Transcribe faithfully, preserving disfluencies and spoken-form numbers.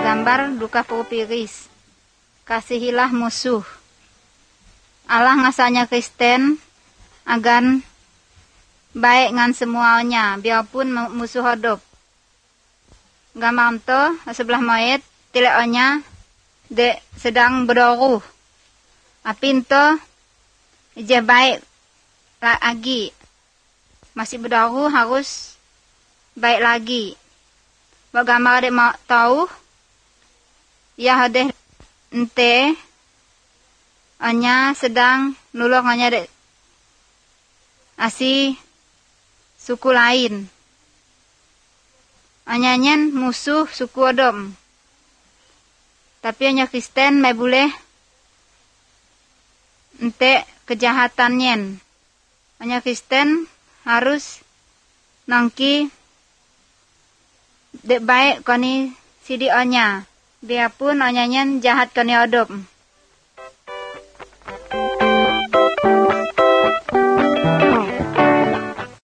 Gambar duka pupiris. Kasihilah musuh. Allah ngasanya Kristen agan baik ngan semuanya biarpun musuh hidup. Gambar to sebelah mayat tilaknya de sedang berdoruh. Apin to je baik lagi. Masih berdoruh harus baik lagi. Bagaimana dia mau tahu? Ya hadeh ente anya sedang nulung anya dek asi suku lain. Anyanyen musuh suku Odom. Tapi hanya Kristen mai boleh ente kejahatannya. Hanya Kristen harus nangki dek baik koni sidi onya. Biarpun onyanyen jahat koni Odom.